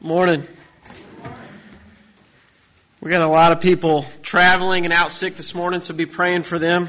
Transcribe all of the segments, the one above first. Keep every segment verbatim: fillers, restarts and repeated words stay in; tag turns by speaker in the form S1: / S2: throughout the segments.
S1: Morning. We got a lot of people traveling and out sick this morning, so be praying for them.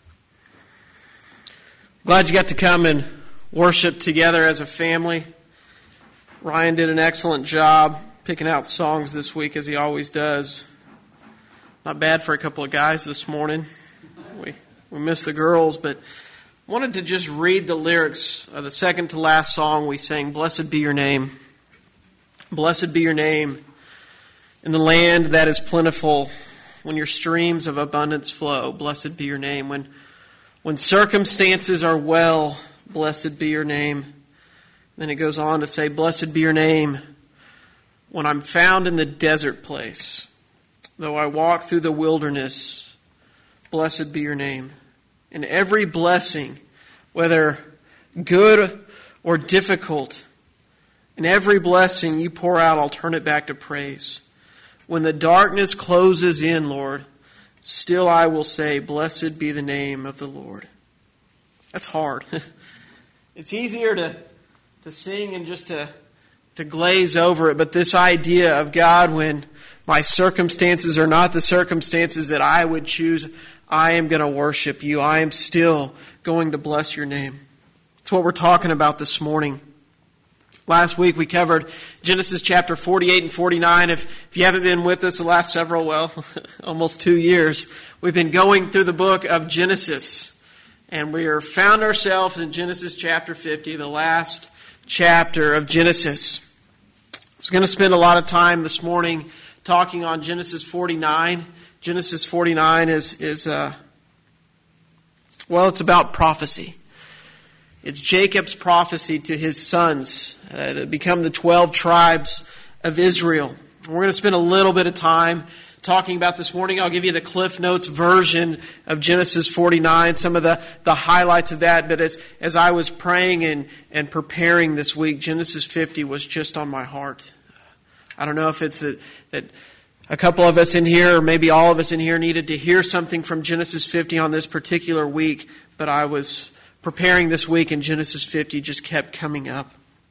S1: Glad you got to come and worship together as a family. Ryan did an excellent job picking out songs this week, as he always does. Not bad for a couple of guys this morning. We we missed the girls, but wanted to just read the lyrics of the second to last song we sang, "Blessed Be Your Name." Blessed be your name in the land that is plentiful, when your streams of abundance flow. Blessed be your name. When, when circumstances are well, blessed be your name. Then it goes on to say, blessed be your name when I'm found in the desert place. Though I walk through the wilderness, blessed be your name. In every blessing, whether good or difficult, in every blessing you pour out, I'll turn it back to praise. When the darkness closes in, Lord, still I will say, blessed be the name of the Lord. That's hard. It's easier to, to sing and just to, to glaze over it, but this idea of God, when my circumstances are not the circumstances that I would choose, I am going to worship you. I am still going to bless your name. That's what we're talking about this morning. Last week we covered Genesis chapter forty-eight and forty-nine. If, if you haven't been with us the last several, well, almost two years, we've been going through the book of Genesis. And we are found ourselves in Genesis chapter fifty, the last chapter of Genesis. I was going to spend a lot of time this morning talking on Genesis forty-nine. Genesis forty-nine is, is uh, well, it's about prophecy. It's Jacob's prophecy to his sons uh, that become the twelve tribes of Israel. We're going to spend a little bit of time talking about this morning. I'll give you the Cliff Notes version of Genesis forty-nine, some of the, the highlights of that. But as, as I was praying and, and preparing this week, Genesis fifty was just on my heart. I don't know if it's that, that a couple of us in here, or maybe all of us in here, needed to hear something from Genesis fifty on this particular week, but I was preparing this week, and Genesis fifty just kept coming up.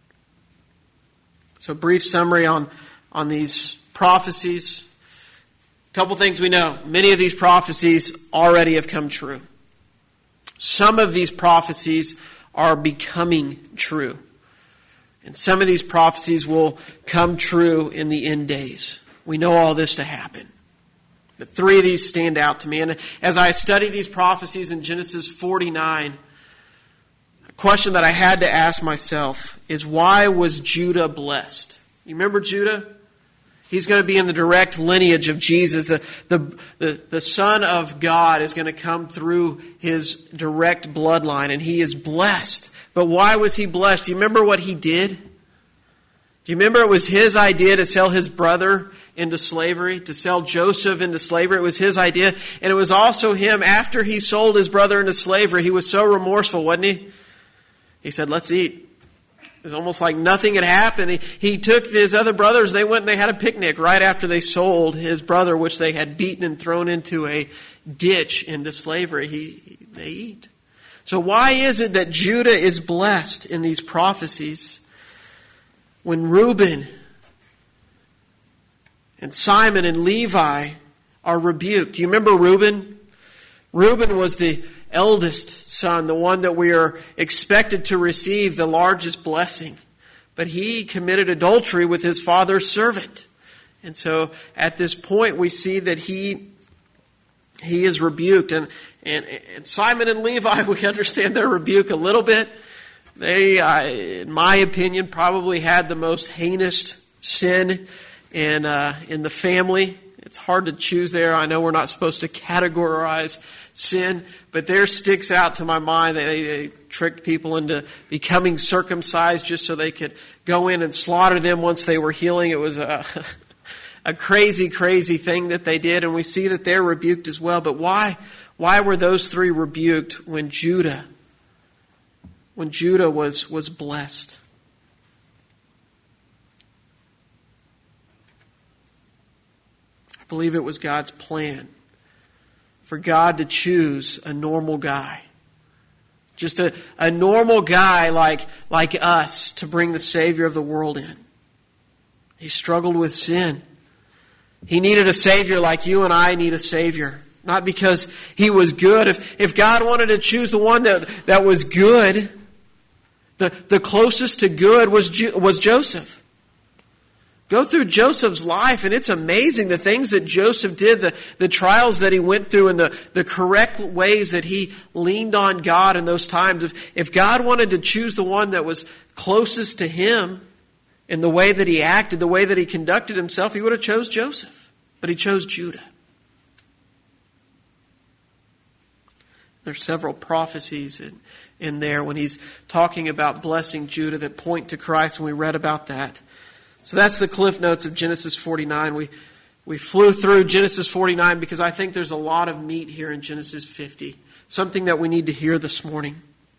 S1: So a brief summary on, on these prophecies. A couple things we know. Many of these prophecies already have come true. Some of these prophecies are becoming true. And some of these prophecies will come true in the end days. We know all this to happen. But three of these stand out to me. And as I study these prophecies in Genesis forty-nine, question that I had to ask myself is, why was Judah blessed? You remember Judah? He's going to be in the direct lineage of Jesus. The, the, the, the Son of God is going to come through his direct bloodline, and he is blessed. But why was he blessed? Do you remember what he did? Do you remember it was his idea to sell his brother into slavery, to sell Joseph into slavery? It was his idea. And it was also him, after he sold his brother into slavery, he was so remorseful, wasn't he? He said, let's eat. It was almost like nothing had happened. He, he took his other brothers, they went and they had a picnic right after they sold his brother, which they had beaten and thrown into a ditch into slavery. He, they eat. So why is it that Judah is blessed in these prophecies when Reuben and Simon and Levi are rebuked? Do you remember Reuben? Reuben was the eldest son, the one that we are expected to receive the largest blessing. But he committed adultery with his father's servant. And so at this point we see that he he is rebuked. And, and, and Simon and Levi, we understand their rebuke a little bit. They, uh, in my opinion, probably had the most heinous sin in, uh, in the family. It's hard to choose there. I know we're not supposed to categorize sin, but there sticks out to my mind that they, they tricked people into becoming circumcised just so they could go in and slaughter them once they were healing. It was a, a crazy, crazy thing that they did, and we see that they're rebuked as well. But why, why were those three rebuked when Judah, when Judah was, was blessed? I believe it was God's plan for God to choose a normal guy. Just a, a normal guy like, like us to bring the Savior of the world in. He struggled with sin. He needed a Savior like you and I need a Savior. Not because he was good. If, if God wanted to choose the one that, that was good, the, the closest to good was, was Joseph. Go through Joseph's life, and it's amazing the things that Joseph did, the, the trials that he went through, and the, the correct ways that he leaned on God in those times. If, if God wanted to choose the one that was closest to him in the way that he acted, the way that he conducted himself, he would have chose Joseph. But he chose Judah. There's several prophecies in, in there when he's talking about blessing Judah that point to Christ, and we read about that. So that's the cliff notes of Genesis forty-nine. We we flew through Genesis forty-nine because I think there's a lot of meat here in Genesis fifty. Something that we need to hear this morning.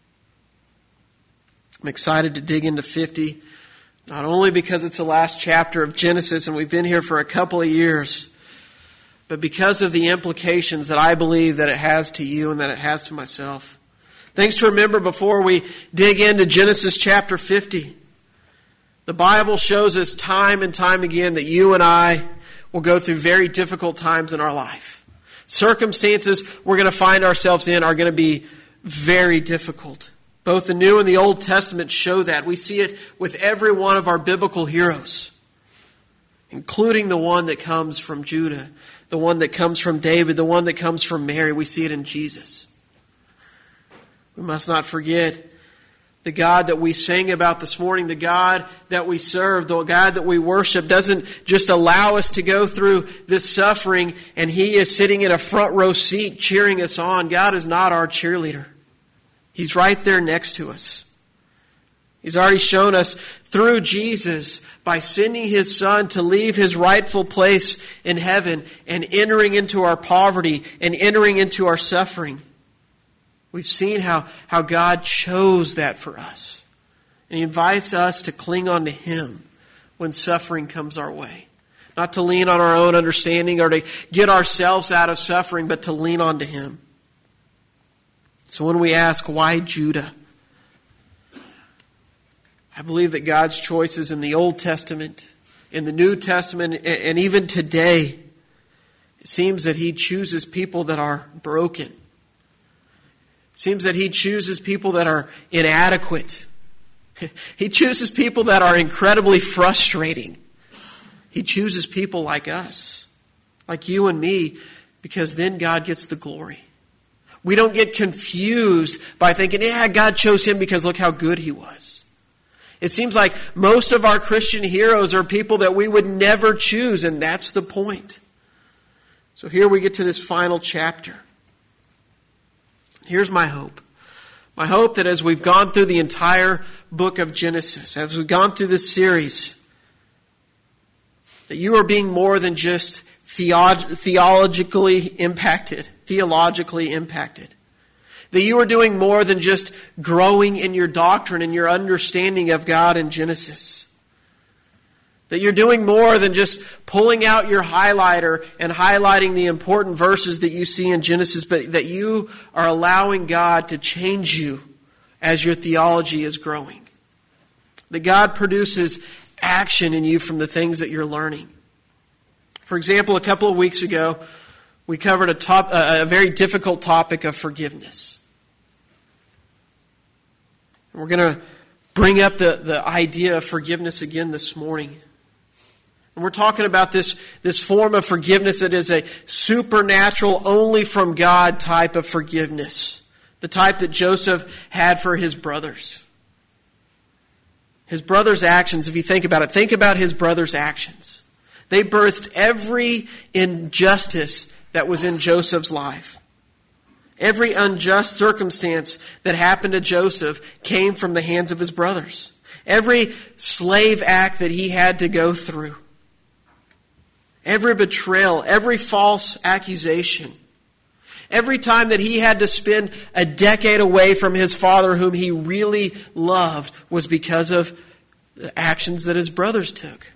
S1: I'm excited to dig into fifty, not only because it's the last chapter of Genesis and we've been here for a couple of years, but because of the implications that I believe that it has to you and that it has to myself. Things to remember before we dig into Genesis chapter fifty. The Bible shows us time and time again that you and I will go through very difficult times in our life. Circumstances we're going to find ourselves in are going to be very difficult. Both the New and the Old Testament show that. We see it with every one of our biblical heroes, including the one that comes from Judah, the one that comes from David, the one that comes from Mary. We see it in Jesus. We must not forget the God that we sing about this morning, the God that we serve, the God that we worship doesn't just allow us to go through this suffering and He is sitting in a front row seat cheering us on. God is not our cheerleader. He's right there next to us. He's already shown us through Jesus by sending His Son to leave His rightful place in heaven and entering into our poverty and entering into our suffering. We've seen how, how God chose that for us. And He invites us to cling on to Him when suffering comes our way. Not to lean on our own understanding or to get ourselves out of suffering, but to lean on to Him. So when we ask, why Judah? I believe that God's choices in the Old Testament, in the New Testament, and even today, it seems that He chooses people that are broken. It seems that He chooses people that are inadequate. He chooses people that are incredibly frustrating. He chooses people like us, like you and me, because then God gets the glory. We don't get confused by thinking, yeah, God chose him because look how good he was. It seems like most of our Christian heroes are people that we would never choose, and that's the point. So here we get to this final chapter. Here's my hope. My hope that as we've gone through the entire book of Genesis, as we've gone through this series, that you are being more than just theolog- theologically impacted, theologically impacted. That you are doing more than just growing in your doctrine and your understanding of God in Genesis. That you're doing more than just pulling out your highlighter and highlighting the important verses that you see in Genesis, but that you are allowing God to change you as your theology is growing. That God produces action in you from the things that you're learning. For example, a couple of weeks ago, we covered a, top, a very difficult topic of forgiveness. And we're going to bring up the, the idea of forgiveness again this morning. And we're talking about this, this form of forgiveness that is a supernatural, only from God type of forgiveness. The type that Joseph had for his brothers. His brothers' actions, if you think about it, think about his brothers' actions. They birthed every injustice that was in Joseph's life. Every unjust circumstance that happened to Joseph came from the hands of his brothers. Every slave act that he had to go through. Every betrayal, every false accusation. Every time that he had to spend a decade away from his father whom he really loved was because of the actions that his brothers took.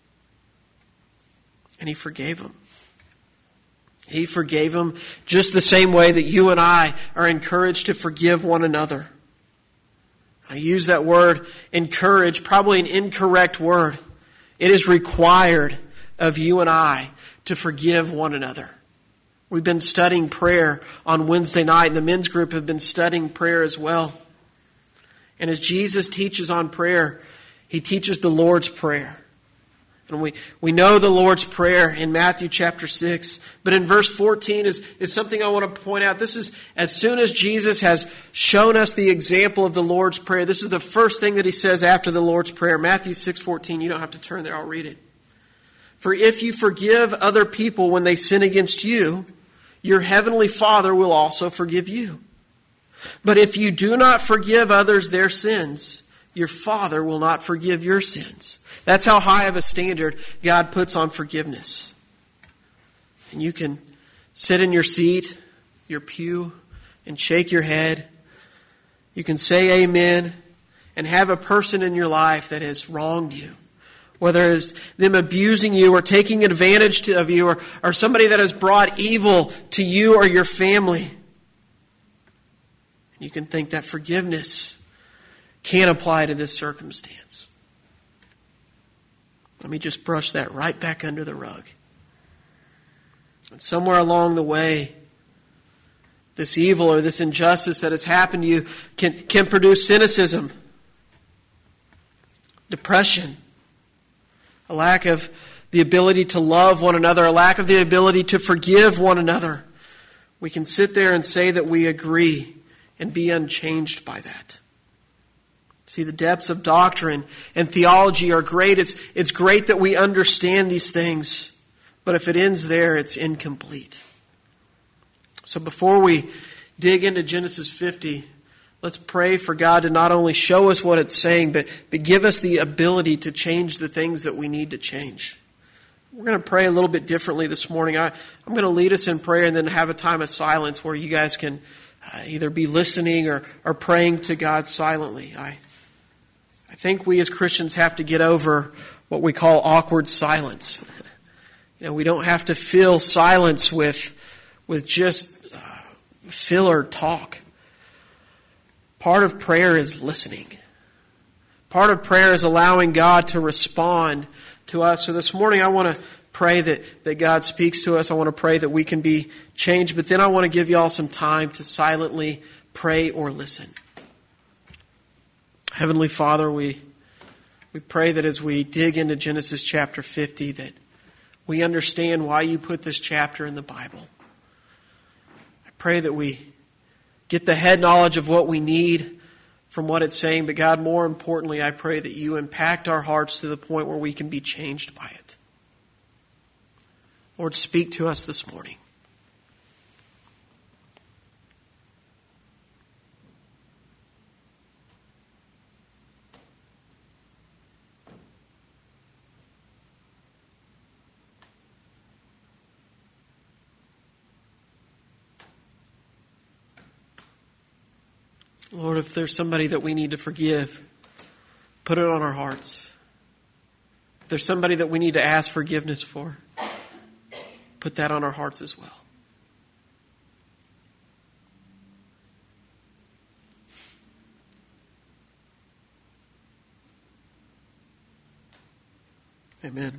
S1: And he forgave them. He forgave them just the same way that you and I are encouraged to forgive one another. I use that word encourage, probably an incorrect word. It is required of you and I to forgive one another. We've been studying prayer on Wednesday night, and the men's group have been studying prayer as well. And as Jesus teaches on prayer, he teaches the Lord's Prayer. And we, we know the Lord's Prayer in Matthew chapter six. But in verse fourteen is, is something I want to point out. This is, as soon as Jesus has shown us the example of the Lord's Prayer, this is the first thing that he says after the Lord's Prayer. Matthew six fourteen, you don't have to turn there, I'll read it. For if you forgive other people when they sin against you, your heavenly Father will also forgive you. But if you do not forgive others their sins, your Father will not forgive your sins. That's how high of a standard God puts on forgiveness. And you can sit in your seat, your pew, and shake your head. You can say amen and have a person in your life that has wronged you. Whether it's them abusing you or taking advantage of you, or, or somebody that has brought evil to you or your family. You can think that forgiveness can apply to this circumstance. Let me just brush that right back under the rug. And somewhere along the way, this evil or this injustice that has happened to you can, can produce cynicism, depression, a lack of the ability to love one another, a lack of the ability to forgive one another. We can sit there and say that we agree and be unchanged by that. See, the depths of doctrine and theology are great. It's, it's great that we understand these things. But if it ends there, it's incomplete. So before we dig into Genesis fifty, let's pray for God to not only show us what it's saying, but, but give us the ability to change the things that we need to change. We're going to pray a little bit differently this morning. I, I'm going to lead us in prayer and then have a time of silence where you guys can Uh, either be listening or, or praying to God silently. I, I think we as Christians have to get over what we call awkward silence. You know, we don't have to fill silence with, with just uh, filler talk. Part of prayer is listening. Part of prayer is allowing God to respond to us. So this morning I want to pray that, that God speaks to us. I want to pray that we can be changed. But then I want to give you all some time to silently pray or listen. Heavenly Father, we, we pray that as we dig into Genesis chapter fifty, that we understand why you put this chapter in the Bible. I pray that we get the head knowledge of what we need from what it's saying. But God, more importantly, I pray that you impact our hearts to the point where we can be changed by it. Lord, speak to us this morning. Lord, if there's somebody that we need to forgive, put it on our hearts. If there's somebody that we need to ask forgiveness for, put that on our hearts as well. Amen.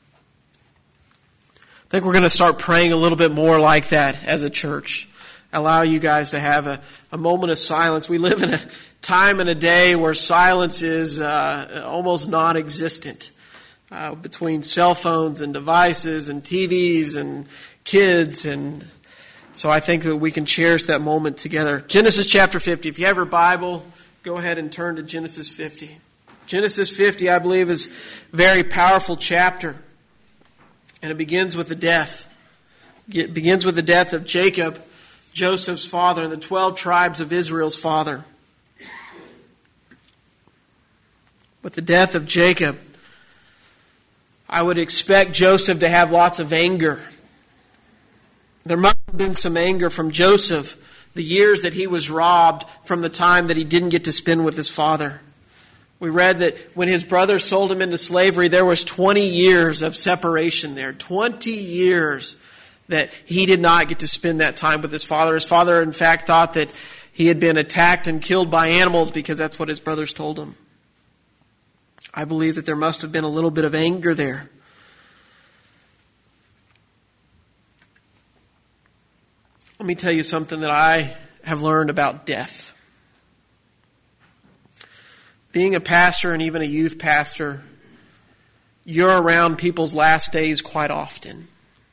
S1: I think we're going to start praying a little bit more like that as a church. Allow you guys to have a, a moment of silence. We live in a time and a day where silence is uh, almost non-existent. Uh, between cell phones and devices and T Vs and kids. And so I think that we can cherish that moment together. Genesis chapter fifty. If you have your Bible, go ahead and turn to Genesis fifty. Genesis fifty, I believe, is a very powerful chapter. And it begins with the death. It begins with the death of Jacob, Joseph's father, and the twelve tribes of Israel's father. With the death of Jacob, I would expect Joseph to have lots of anger. There must have been some anger from Joseph, the years that he was robbed from the time that he didn't get to spend with his father. We read that when his brothers sold him into slavery, there was twenty years of separation there. twenty years that he did not get to spend that time with his father. His father, in fact, thought that he had been attacked and killed by animals because that's what his brothers told him. I believe that there must have been a little bit of anger there. Let me tell you something that I have learned about death. Being a pastor and even a youth pastor, you're around people's last days quite often.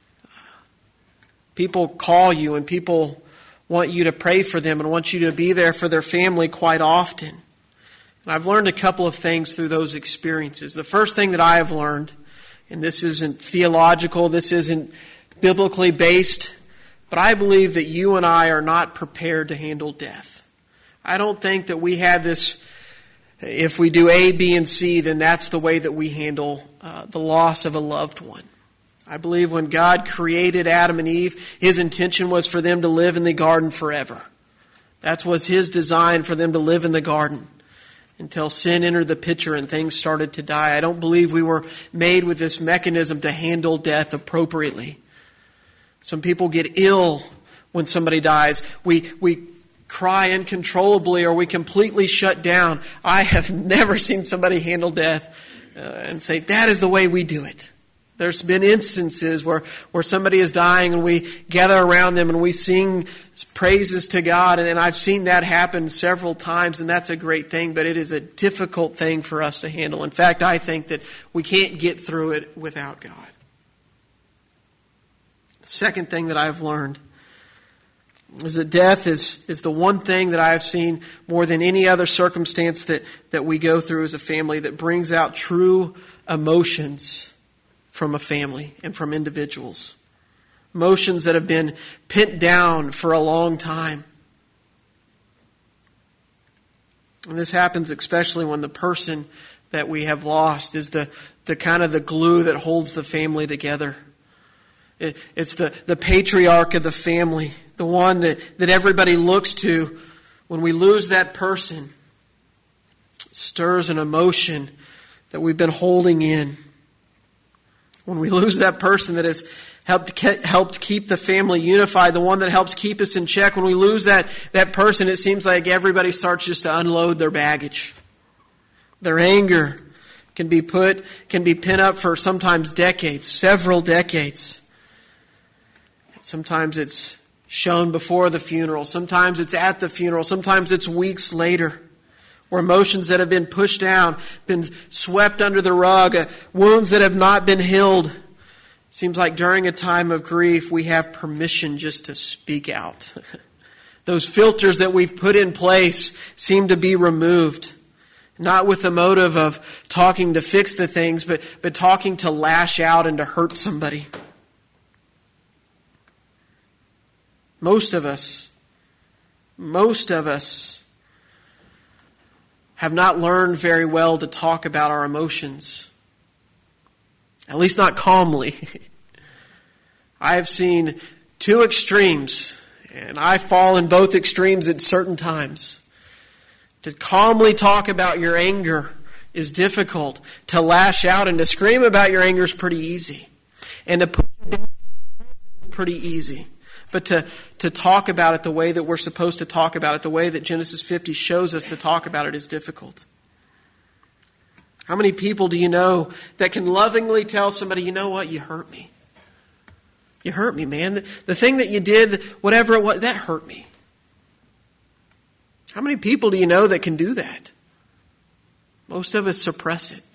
S1: People call you and people want you to pray for them and want you to be there for their family quite often. And I've learned a couple of things through those experiences. The first thing that I have learned, and this isn't theological, this isn't biblically based, but I believe that you and I are not prepared to handle death. I don't think that we have this, if we do A, B, and C, then that's the way that we handle uh, the loss of a loved one. I believe when God created Adam and Eve, His intention was for them to live in the garden forever. That was His design, for them to live in the garden until sin entered the picture and things started to die. I don't believe we were made with this mechanism to handle death appropriately. Some people get ill when somebody dies. We we cry uncontrollably or we completely shut down. I have never seen somebody handle death uh, and say, that is the way we do it. There's been instances where, where somebody is dying and we gather around them and we sing praises to God. And, and I've seen that happen several times, and that's a great thing, but it is a difficult thing for us to handle. In fact, I think that we can't get through it without God. The second thing that I've learned is that death is, is the one thing that I have seen more than any other circumstance that, that we go through as a family that brings out true emotions from a family and from individuals. Emotions that have been pent down for a long time. And this happens especially when the person that we have lost is the, the kind of the glue that holds the family together. It, it's the, the patriarch of the family, the one that, that everybody looks to. When we lose that person, it stirs an emotion that we've been holding in. When we lose that person that has helped helped keep the family unified, the one that helps keep us in check, when we lose that, that person, it seems like everybody starts just to unload their baggage. Their anger can be put, can be pent up for sometimes decades, several decades. Sometimes it's shown before the funeral. Sometimes it's at the funeral. Sometimes it's weeks later. Or emotions that have been pushed down, been swept under the rug, uh, wounds that have not been healed. Seems like during a time of grief, we have permission just to speak out. Those filters that we've put in place seem to be removed. Not with the motive of talking to fix the things, but, but talking to lash out and to hurt somebody. Most of us, most of us, have not learned very well to talk about our emotions. At least not calmly. I have seen two extremes, and I fall in both extremes at certain times. To calmly talk about your anger is difficult. To lash out and to scream about your anger is pretty easy. And to put it down is pretty easy. But to, to talk about it the way that we're supposed to talk about it, the way that Genesis fifty shows us to talk about it, is difficult. How many people do you know that can lovingly tell somebody, you know what, you hurt me. You hurt me, man. The, the thing that you did, whatever it was, that hurt me. How many people do you know that can do that? Most of us suppress it.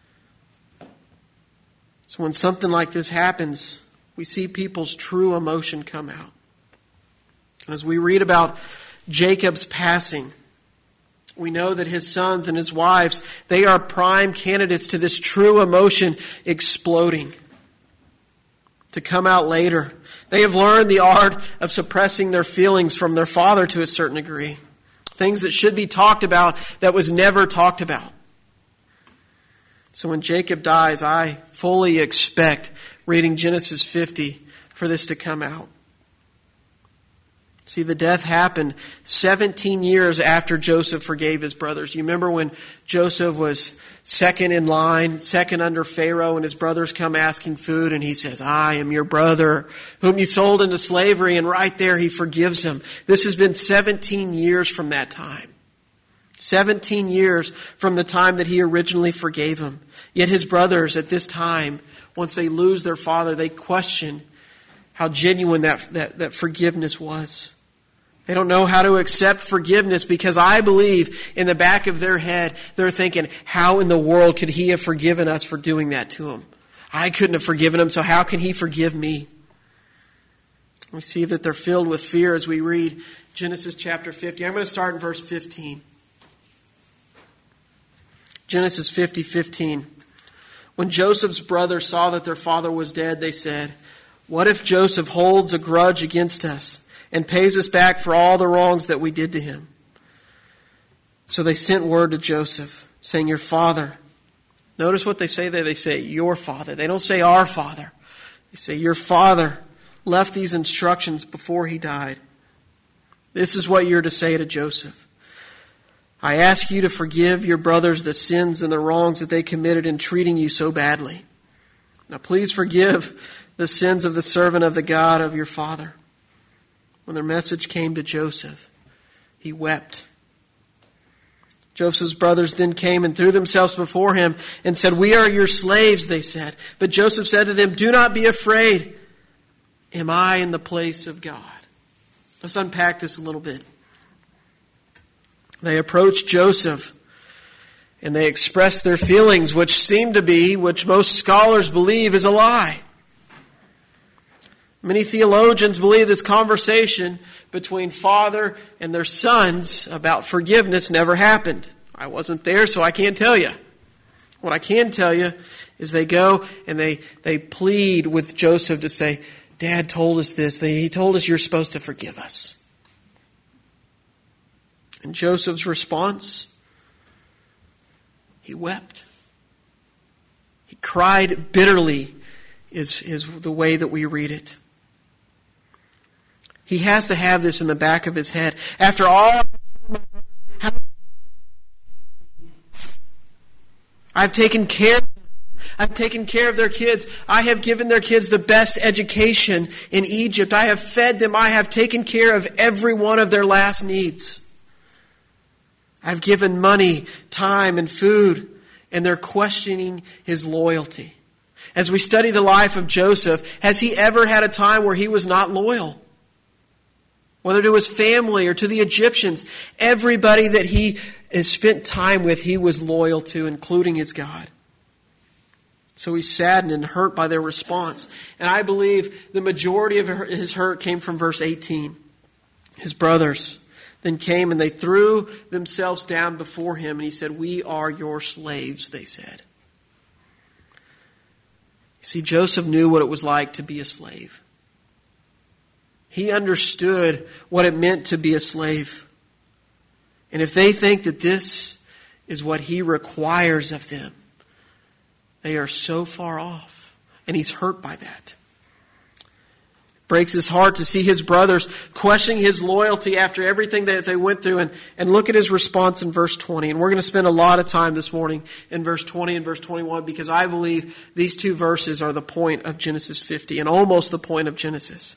S1: So when something like this happens, we see people's true emotion come out. And as we read about Jacob's passing, we know that his sons and his wives, they are prime candidates to this true emotion exploding to come out later. They have learned the art of suppressing their feelings from their father to a certain degree. Things that should be talked about that was never talked about. So when Jacob dies, I fully expect, reading Genesis fifty, for this to come out. See, the death happened seventeen years after Joseph forgave his brothers. You remember when Joseph was second in line, second under Pharaoh, and his brothers come asking food, and he says, I am your brother, whom you sold into slavery, and right there he forgives them. This has been seventeen years from that time. seventeen years from the time that he originally forgave him. Yet his brothers at this time, once they lose their father, they question how genuine that, that, that forgiveness was. They don't know how to accept forgiveness because I believe in the back of their head, they're thinking, how in the world could he have forgiven us for doing that to him? I couldn't have forgiven him, so how can he forgive me? We see that they're filled with fear as we read Genesis chapter fifty. I'm going to start in verse fifteen. Genesis fifty, fifteen. When Joseph's brothers saw that their father was dead, they said, "What if Joseph holds a grudge against us and pays us back for all the wrongs that we did to him?" So they sent word to Joseph, saying, "Your father." Notice what they say there. They say, "Your father." They don't say, "Our father." They say, "Your father left these instructions before he died. This is what you're to say to Joseph. I ask you to forgive your brothers the sins and the wrongs that they committed in treating you so badly. Now please forgive the sins of the servant of the God of your father." When their message came to Joseph, he wept. Joseph's brothers then came and threw themselves before him and said, "We are your slaves," they said. But Joseph said to them, "Do not be afraid. Am I in the place of God?" Let's unpack this a little bit. They approached Joseph and they expressed their feelings, which seem to be, which most scholars believe is a lie. Many theologians believe this conversation between father and their sons about forgiveness never happened. I wasn't there, so I can't tell you. What I can tell you is they go and they, they plead with Joseph to say, "Dad told us this. He told us you're supposed to forgive us." And Joseph's response, he wept. He cried bitterly is, is the way that we read it. He has to have this in the back of his head. After all, I've taken care of them. I've taken care of their kids. I have given their kids the best education in Egypt. I have fed them. I have taken care of every one of their last needs. I've given money, time, and food, and they're questioning his loyalty. As we study the life of Joseph, has he ever had a time where he was not loyal? Whether to his family or to the Egyptians, everybody that he has spent time with, he was loyal to, including his God. So he's saddened and hurt by their response. And I believe the majority of his hurt came from verse eighteen. His brothers then came and they threw themselves down before him. And he said, "We are your slaves," they said. You see, Joseph knew what it was like to be a slave. He understood what it meant to be a slave. And if they think that this is what he requires of them, they are so far off. And he's hurt by that. It breaks his heart to see his brothers questioning his loyalty after everything that they went through. And, and look at his response in verse twenty. And we're going to spend a lot of time this morning in verse twenty and verse twenty-one because I believe these two verses are the point of Genesis fifty and almost the point of Genesis.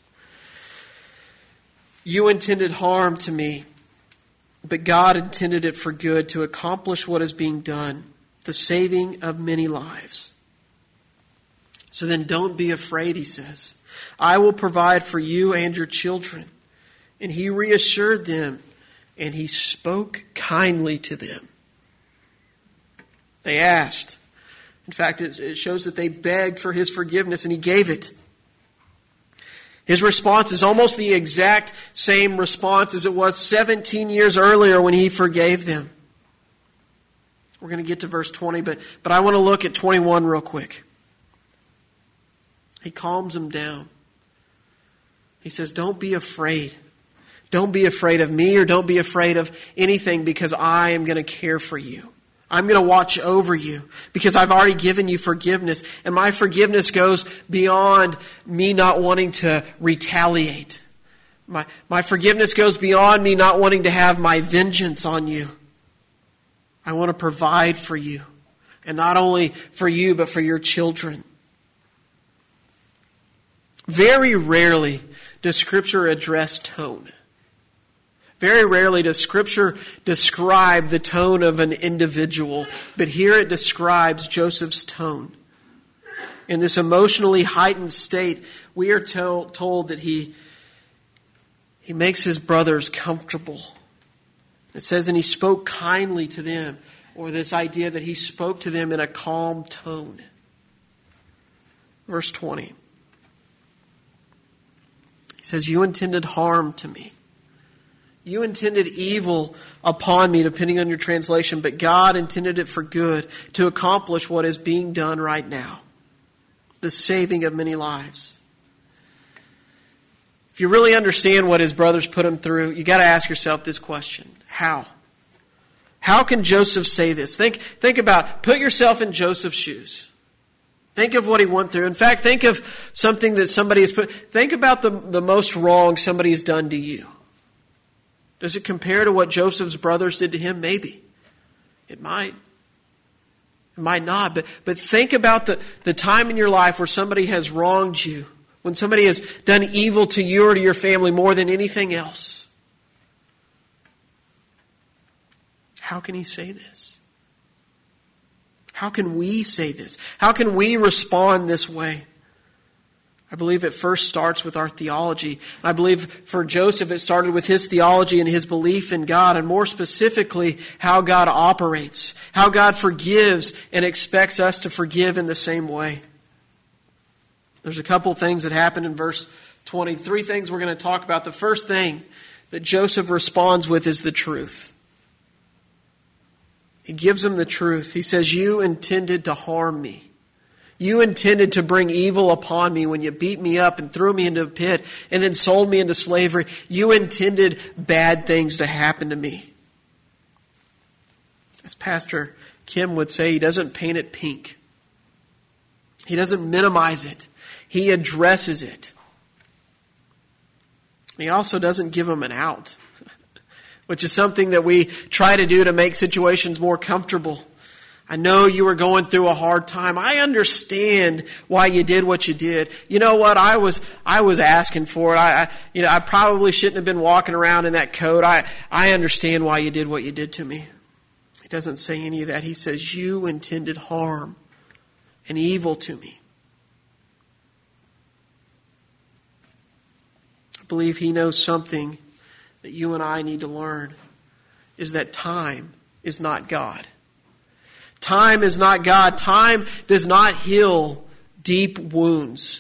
S1: "You intended harm to me, but God intended it for good to accomplish what is being done, the saving of many lives. So then don't be afraid," he says. "I will provide for you and your children." And he reassured them, and he spoke kindly to them. They asked. In fact, it shows that they begged for his forgiveness, and he gave it. His response is almost the exact same response as it was seventeen years earlier when he forgave them. We're going to get to verse twenty, but, but I want to look at twenty-one real quick. He calms them down. He says, "Don't be afraid. Don't be afraid of me or don't be afraid of anything because I am going to care for you. I'm going to watch over you because I've already given you forgiveness. And my forgiveness goes beyond me not wanting to retaliate. My, my forgiveness goes beyond me not wanting to have my vengeance on you. I want to provide for you. And not only for you, but for your children." Very rarely does Scripture address tone. Very rarely does Scripture describe the tone of an individual, but here it describes Joseph's tone. In this emotionally heightened state, we are told, told that he, he makes his brothers comfortable. It says, and he spoke kindly to them, or this idea that he spoke to them in a calm tone. Verse twenty. He says, you intended harm to me. You intended evil upon me, depending on your translation, but God intended it for good to accomplish what is being done right now. The saving of many lives. If you really understand what his brothers put him through, you got to ask yourself this question. How? How can Joseph say this? Think, think about, put yourself in Joseph's shoes. Think of what he went through. In fact, think of something that somebody has put, think about the, the most wrong somebody has done to you. Does it compare to what Joseph's brothers did to him? Maybe. It might. It might not. But, but think about the, the time in your life where somebody has wronged you. When somebody has done evil to you or to your family more than anything else. How can he say this? How can we say this? How can we respond this way? I believe it first starts with our theology. I believe for Joseph it started with his theology and his belief in God, and more specifically, how God operates, how God forgives and expects us to forgive in the same way. There's a couple things that happen in verse twenty. Three things we're going to talk about. The first thing that Joseph responds with is the truth. He gives him the truth. He says, you intended to harm me. You intended to bring evil upon me when you beat me up and threw me into a pit and then sold me into slavery. You intended bad things to happen to me. As Pastor Kim would say, he doesn't paint it pink. He doesn't minimize it. He addresses it. He also doesn't give him an out, which is something that we try to do to make situations more comfortable. I know you were going through a hard time. I understand why you did what you did. You know what? I was I was asking for it. I, I you know I probably shouldn't have been walking around in that coat. I I understand why you did what you did to me. He doesn't say any of that. He says you intended harm and evil to me. I believe he knows something that you and I need to learn, is that time is not God. Time is not God. Time does not heal deep wounds.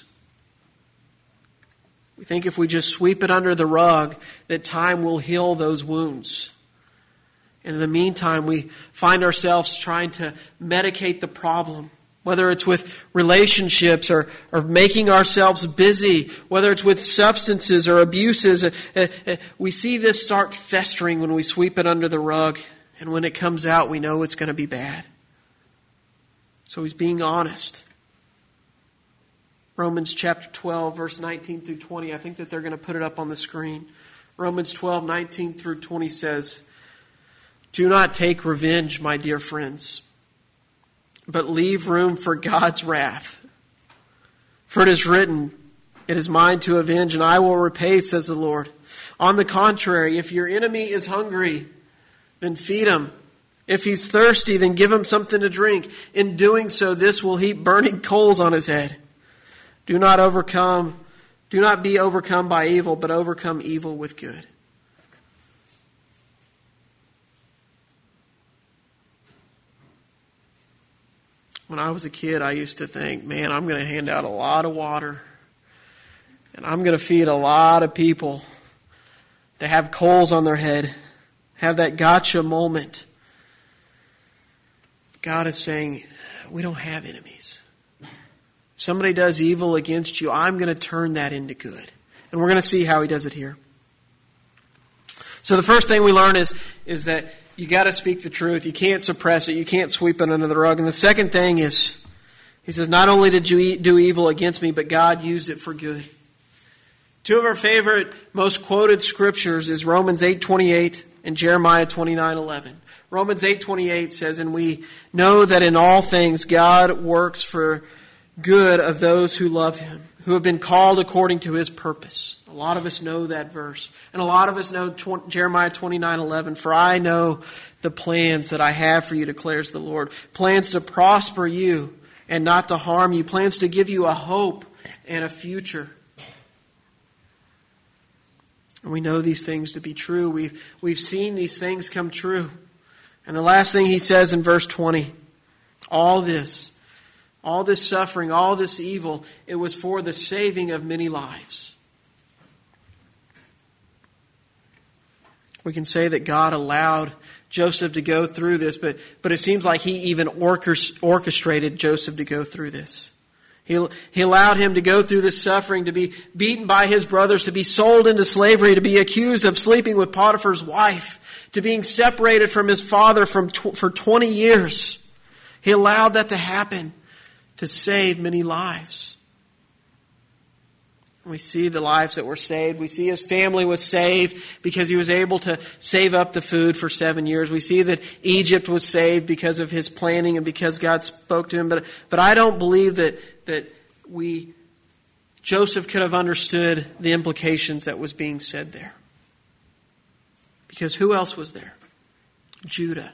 S1: We think if we just sweep it under the rug, that time will heal those wounds. And in the meantime, we find ourselves trying to medicate the problem, whether it's with relationships or, or making ourselves busy, whether it's with substances or abuses. Uh, uh, we see this start festering when we sweep it under the rug. And when it comes out, we know it's going to be bad. So he's being honest. Romans chapter twelve, verse nineteen through twenty. I think that they're going to put it up on the screen. Romans twelve, nineteen through twenty says, do not take revenge, my dear friends, but leave room for God's wrath. For it is written, it is mine to avenge, and I will repay, says the Lord. On the contrary, if your enemy is hungry, then feed him. If he's thirsty, then give him something to drink. In doing so, this will heap burning coals on his head. Do not overcome, do not be overcome by evil, but overcome evil with good. When I was a kid, I used to think, man, I'm going to hand out a lot of water, and I'm going to feed a lot of people to have coals on their head, have that gotcha moment. God is saying, we don't have enemies. If somebody does evil against you, I'm going to turn that into good. And we're going to see how he does it here. So the first thing we learn is, is that you got to speak the truth. You can't suppress it. You can't sweep it under the rug. And the second thing is, he says, not only did you do evil against me, but God used it for good. Two of our favorite, most quoted scriptures is Romans eight twenty-eight and Jeremiah twenty-nine eleven. Romans eight twenty-eight says, and we know that in all things God works for good of those who love him, who have been called according to His purpose. A lot of us know that verse. And a lot of us know Jeremiah twenty-nine eleven. For I know the plans that I have for you, declares the Lord. Plans to prosper you and not to harm you. Plans to give you a hope and a future. And we know these things to be true. We've, we've seen these things come true. And the last thing he says in verse twenty, all this, all this suffering, all this evil, it was for the saving of many lives. We can say that God allowed Joseph to go through this, but, but it seems like He even orchestrated Joseph to go through this. He, he allowed him to go through this suffering, to be beaten by his brothers, to be sold into slavery, to be accused of sleeping with Potiphar's wife, to being separated from his father from tw- for twenty years. He allowed that to happen to save many lives. We see the lives that were saved. We see his family was saved because he was able to save up the food for seven years. We see that Egypt was saved because of his planning and because God spoke to him. But, but I don't believe that, that we, Joseph could have understood the implications that was being said there. Because who else was there? Judah.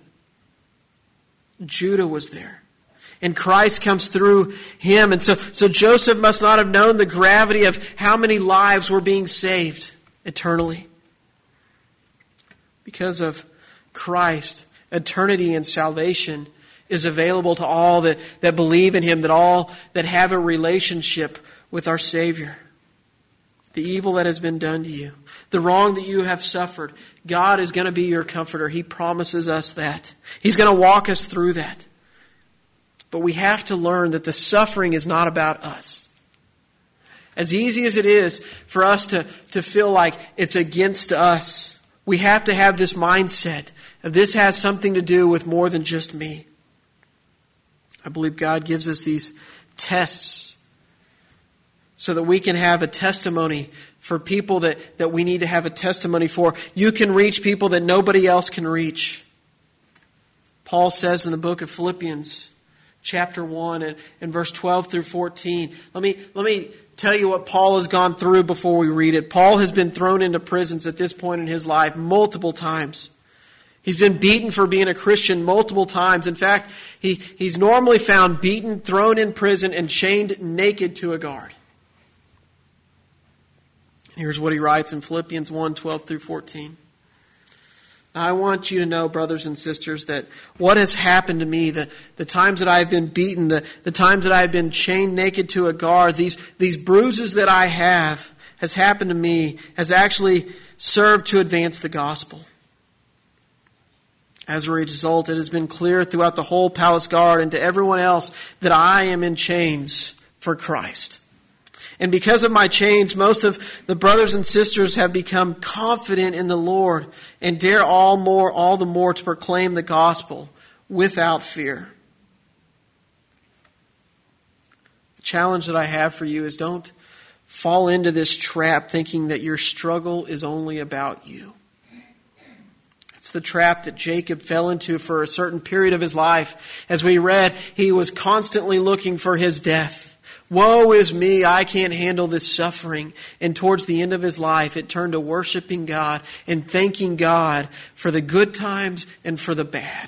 S1: Judah was there. And Christ comes through him. And so, so Joseph must not have known the gravity of how many lives were being saved eternally. Because of Christ, eternity and salvation is available to all that, that believe in Him, that all that have a relationship with our Savior. The evil that has been done to you, the wrong that you have suffered, God is going to be your comforter. He promises us that. He's going to walk us through that. But we have to learn that the suffering is not about us. As easy as it is for us to, to feel like it's against us, we have to have this mindset of this has something to do with more than just me. I believe God gives us these tests so that we can have a testimony for people that, that we need to have a testimony for. You can reach people that nobody else can reach. Paul says in the book of Philippians, chapter one and, and verse twelve through fourteen. Let me, let me tell you what Paul has gone through before we read it. Paul has been thrown into prisons at this point in his life multiple times. He's been beaten for being a Christian multiple times. In fact, he, he's normally found beaten, thrown in prison, and chained naked to a guard. Here's what he writes in Philippians one, twelve through fourteen. I want you to know, brothers and sisters, that what has happened to me, the, the times that I've been beaten, the, the times that I've been chained naked to a guard, these, these bruises that I have, has happened to me, has actually served to advance the gospel. As a result, it has been clear throughout the whole palace guard and to everyone else that I am in chains for Christ. And because of my chains, most of the brothers and sisters have become confident in the Lord and dare all more, all the more to proclaim the gospel without fear. The challenge that I have for you is don't fall into this trap thinking that your struggle is only about you. It's the trap that Jacob fell into for a certain period of his life. As we read, he was constantly looking for his death. Woe is me, I can't handle this suffering. And towards the end of his life, it turned to worshiping God and thanking God for the good times and for the bad.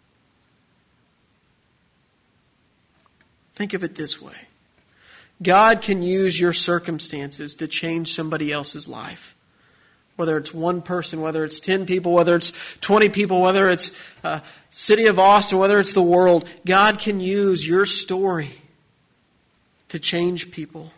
S1: Think of it this way. God can use your circumstances to change somebody else's life. Whether it's one person, whether it's ten people, whether it's twenty people, whether it's uh, city of Austin, whether it's the world, God can use your story to change people.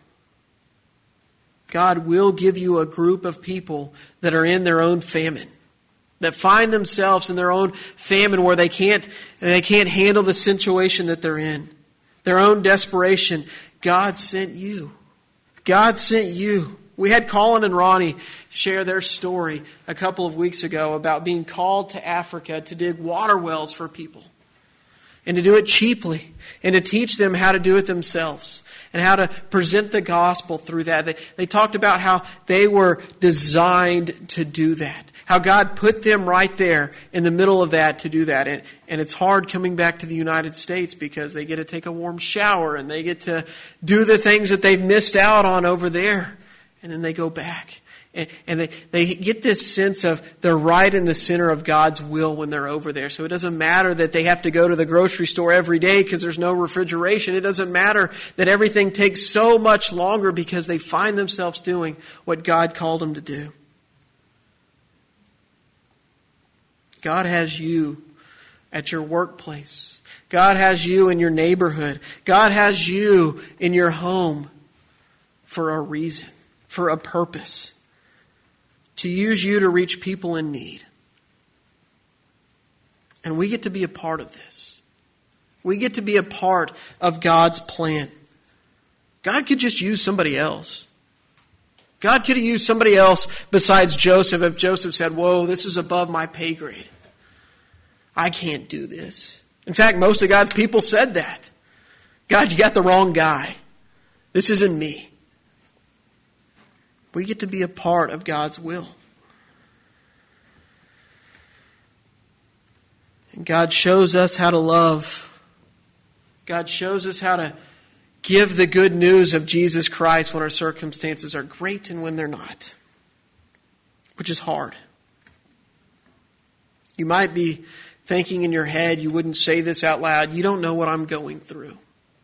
S1: God will give you a group of people that are in their own famine, that find themselves in their own famine where they can't, they can't handle the situation that they're in, their own desperation. God sent you. God sent you. We had Colin and Ronnie share their story a couple of weeks ago about being called to Africa to dig water wells for people and to do it cheaply and to teach them how to do it themselves and how to present the gospel through that. They, they talked about how they were designed to do that. How God put them right there in the middle of that to do that. And, and it's hard coming back to the United States because they get to take a warm shower and they get to do the things that they've missed out on over there. And then they go back. And, and they, they get this sense of they're right in the center of God's will when they're over there. So it doesn't matter that they have to go to the grocery store every day because there's no refrigeration. It doesn't matter that everything takes so much longer because they find themselves doing what God called them to do. God has you at your workplace. God has you in your neighborhood. God has you in your home for a reason, for a purpose. To use you to reach people in need. And we get to be a part of this. We get to be a part of God's plan. God could just use somebody else. God could have used somebody else besides Joseph if Joseph said, whoa, this is above my pay grade. I can't do this. In fact, most of God's people said that. God, you got the wrong guy. This isn't me. We get to be a part of God's will. And God shows us how to love. God shows us how to give the good news of Jesus Christ when our circumstances are great and when they're not, which is hard. You might be thinking in your head, you wouldn't say this out loud, you don't know what I'm going through.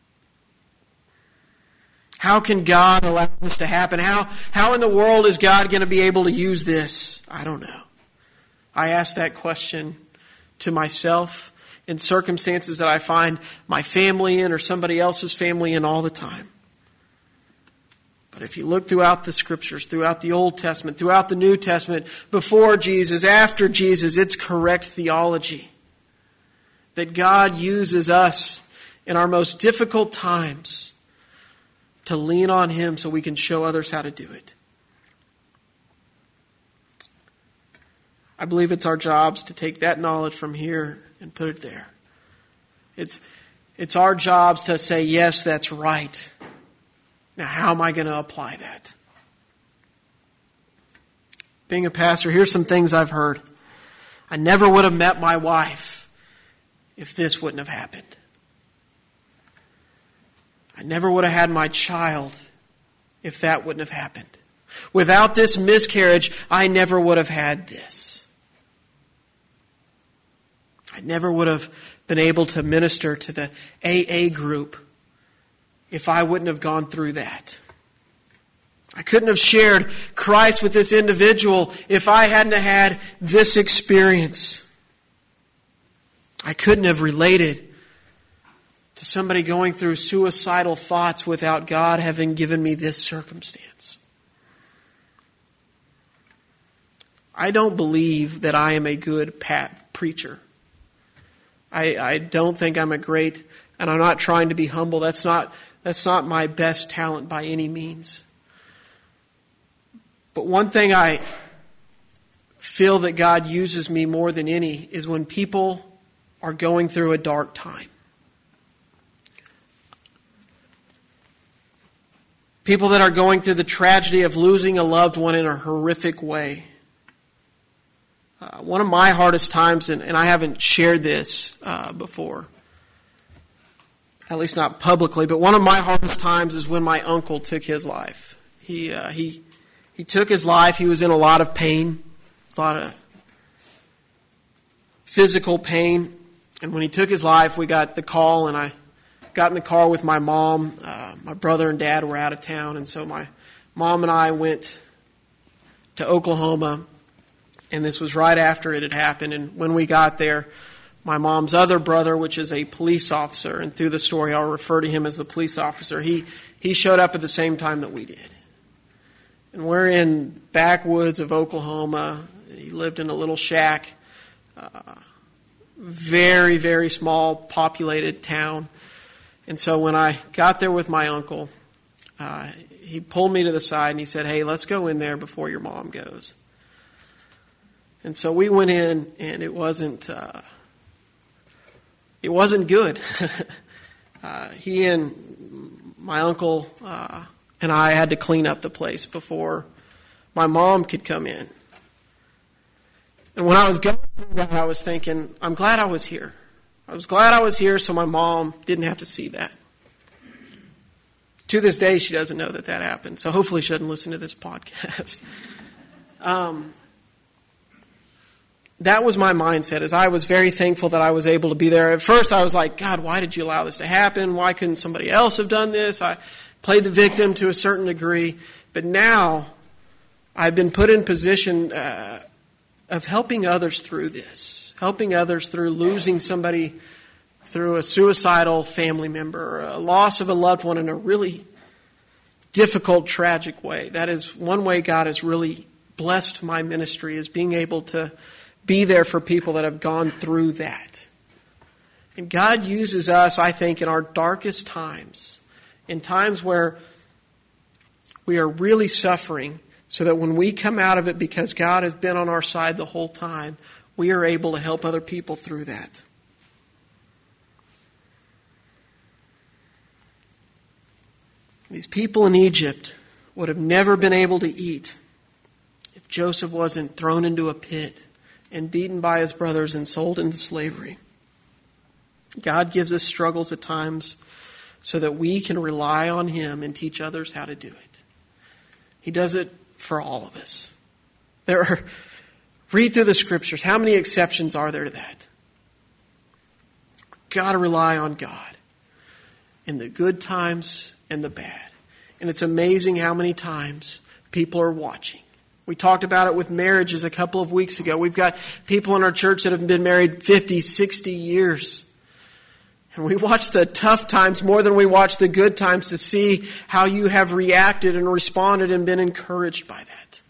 S1: How can God allow this to happen? How, how in the world is God going to be able to use this? I don't know. I ask that question to myself in circumstances that I find my family in or somebody else's family in all the time. But if you look throughout the Scriptures, throughout the Old Testament, throughout the New Testament, before Jesus, after Jesus, it's correct theology that God uses us in our most difficult times to lean on Him so we can show others how to do it. I believe it's our jobs to take that knowledge from here and put it there. It's, it's our jobs to say, yes, that's right. Now, how am I going to apply that? Being a pastor, here's some things I've heard. I never would have met my wife if this wouldn't have happened. I never would have had my child if that wouldn't have happened. Without this miscarriage, I never would have had this. I never would have been able to minister to the A A group if I wouldn't have gone through that. I couldn't have shared Christ with this individual if I hadn't had this experience. I couldn't have related to somebody going through suicidal thoughts without God having given me this circumstance. I don't believe that I am a good pat preacher. I, I don't think I'm a great, and I'm not trying to be humble. That's not, that's not my best talent by any means. But one thing I feel that God uses me more than any is when people are going through a dark time. People that are going through the tragedy of losing a loved one in a horrific way. Uh, one of my hardest times, and, and I haven't shared this uh, before, at least not publicly, but one of my hardest times is when my uncle took his life. He uh, he he took his life. He was in a lot of pain, a lot of physical pain. And when he took his life, we got the call, and I got in the car with my mom. Uh, my brother and dad were out of town, and so my mom and I went to Oklahoma, and this was right after it had happened. And when we got there, my mom's other brother, which is a police officer, and through the story I'll refer to him as the police officer, he, he showed up at the same time that we did. And we're in backwoods of Oklahoma. He lived in a little shack, uh, very, very small populated town. And so when I got there with my uncle, uh, he pulled me to the side and he said, "Hey, let's go in there before your mom goes." And so we went in, and it wasn't uh, it wasn't good. uh, he and my uncle uh, and I had to clean up the place before my mom could come in. And when I was going through that, I was thinking, I'm glad I was here. I was glad I was here so my mom didn't have to see that. To this day, she doesn't know that that happened. So hopefully she doesn't listen to this podcast. um, that was my mindset, as I was very thankful that I was able to be there. At first, I was like, God, why did you allow this to happen? Why couldn't somebody else have done this? I played the victim to a certain degree. But now, I've been put in position uh, of helping others through this. Helping others through losing somebody through a suicidal family member, a loss of a loved one in a really difficult, tragic way. That is one way God has really blessed my ministry, is being able to be there for people that have gone through that. And God uses us, I think, in our darkest times, in times where we are really suffering, so that when we come out of it, because God has been on our side the whole time, we are able to help other people through that. These people in Egypt would have never been able to eat if Joseph wasn't thrown into a pit and beaten by his brothers and sold into slavery. God gives us struggles at times so that we can rely on Him and teach others how to do it. He does it for all of us. There are, read through the Scriptures. How many exceptions are there to that? We've got to rely on God in the good times and the bad. And it's amazing how many times people are watching. We talked about it with marriages a couple of weeks ago. We've got people in our church that have been married fifty, sixty years. And we watch the tough times more than we watch the good times to see how you have reacted and responded and been encouraged by that.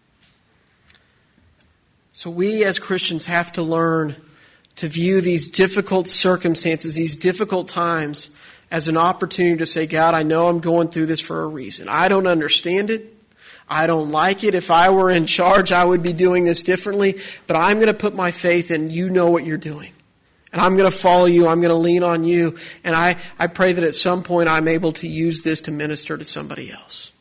S1: So we as Christians have to learn to view these difficult circumstances, these difficult times, as an opportunity to say, God, I know I'm going through this for a reason. I don't understand it. I don't like it. If I were in charge, I would be doing this differently. But I'm going to put my faith in you know what you're doing. And I'm going to follow you. I'm going to lean on you. And I, I pray that at some point I'm able to use this to minister to somebody else.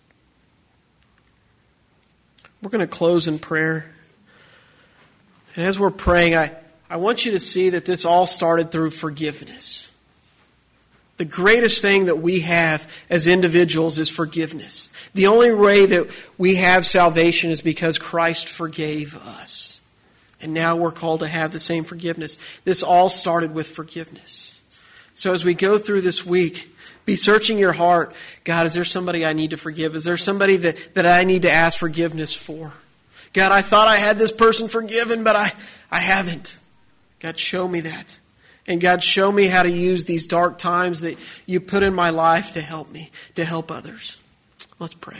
S1: We're going to close in prayer. And as we're praying, I, I want you to see that this all started through forgiveness. The greatest thing that we have as individuals is forgiveness. The only way that we have salvation is because Christ forgave us. And now we're called to have the same forgiveness. This all started with forgiveness. So as we go through this week, be searching your heart. God, is there somebody I need to forgive? Is there somebody that, that I need to ask forgiveness for? God, I thought I had this person forgiven, but I, I haven't. God, show me that. And God, show me how to use these dark times that you put in my life to help me, to help others. Let's pray.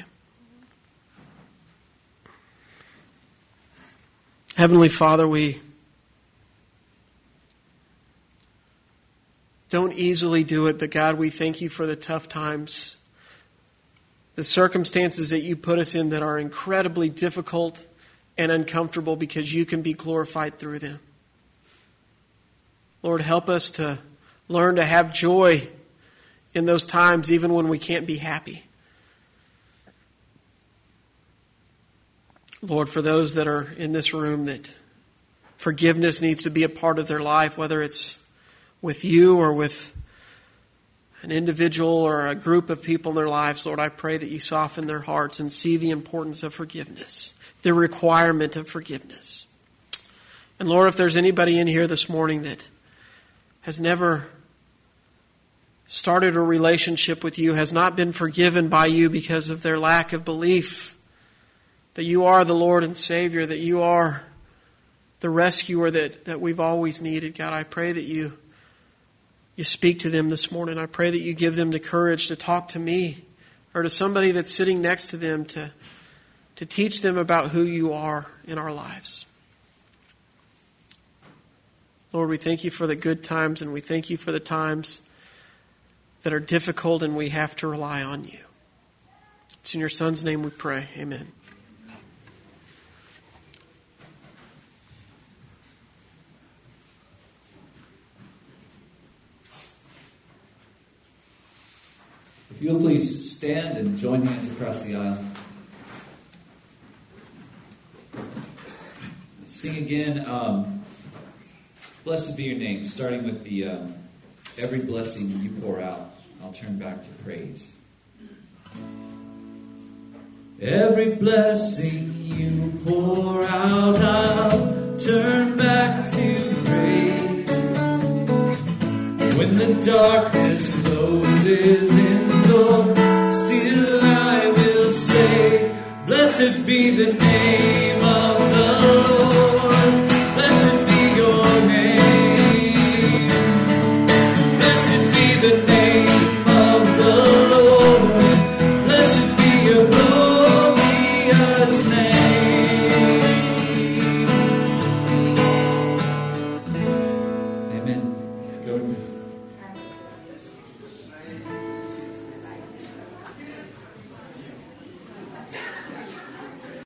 S1: Heavenly Father, we don't easily do it, but God, we thank you for the tough times, the circumstances that you put us in that are incredibly difficult and uncomfortable because you can be glorified through them. Lord, help us to learn to have joy in those times, even when we can't be happy. Lord, for those that are in this room that forgiveness needs to be a part of their life, whether it's with you or with an individual or a group of people in their lives, Lord, I pray that you soften their hearts and see the importance of forgiveness, the requirement of forgiveness. And Lord, if there's anybody in here this morning that has never started a relationship with you, has not been forgiven by you because of their lack of belief that you are the Lord and Savior, that you are the rescuer that, that we've always needed, God, I pray that you, you speak to them this morning. I pray that you give them the courage to talk to me or to somebody that's sitting next to them to, to teach them about who you are in our lives. Lord, we thank you for the good times, and we thank you for the times that are difficult and we have to rely on you. It's in your Son's name we pray. Amen.
S2: If you'll please stand and join hands across the aisle. sing again, um, Blessed Be Your Name, starting with the um, every blessing you pour out, I'll turn back to praise. Every blessing you pour out, I'll turn back to praise. When the darkness closes in the door, still I will say, blessed be the name of the Lord. Blessed be your name. Blessed be the name of the Lord. Blessed be your glorious name. Amen.